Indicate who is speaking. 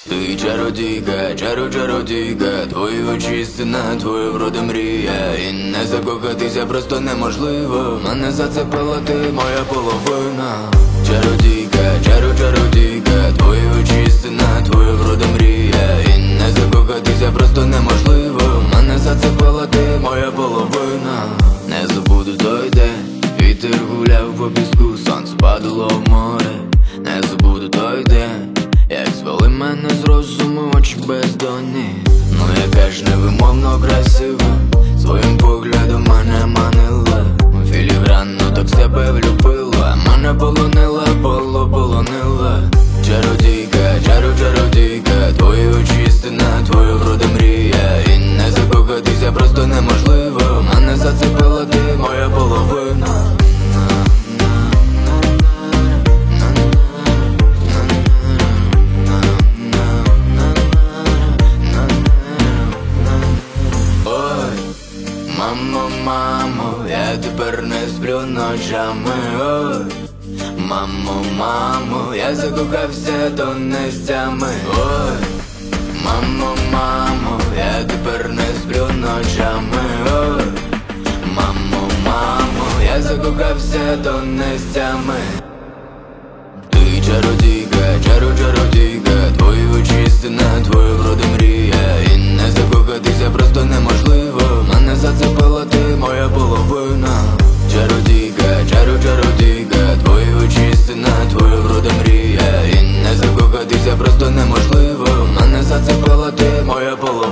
Speaker 1: Ти чародійка, чародійка, твої очі стіна, твоя врода мрія. І не закохатися просто неможливо. Мене зацепила ти, моя половина. Чародійка, чародійка, твої очі стіна, твоя врода мрія. І не закохатися просто неможливо. Мене зацепила ти, моя половина. Не забуду той день, вітер гуляв по піску, сонце падало в море. Не забуду той день, як звели мене з розуму очі бездонні. Ну яка ж невимовно красива, своїм поглядом мене манила. Філігранно так себе влюбила, мене полонила, полонила. Чародійка, чародійка, твої очі стіна, твоя врода мрія. І не закохатися просто неможливо. Мене зацепила ти, моя половина. Мамо, я тепер не сплю ночами. Ой, мамо, я закохався тонестями. Ой, мамо, я тепер не сплю ночами. Ой, мамо, я закохався тонестями. Ти чародійка, чародійка, твої очі стіна, твоя врода мрія. І не закохатися просто неможливо. Мене зацепила ти, моя половина. Чародійка, чародійка, твої очі стіна, твоя врода мрія. І не закохатися просто неможливо. Мене зацепила ти, моя половина.